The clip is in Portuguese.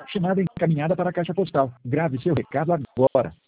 Chamada encaminhada para a caixa postal. Grave seu recado agora.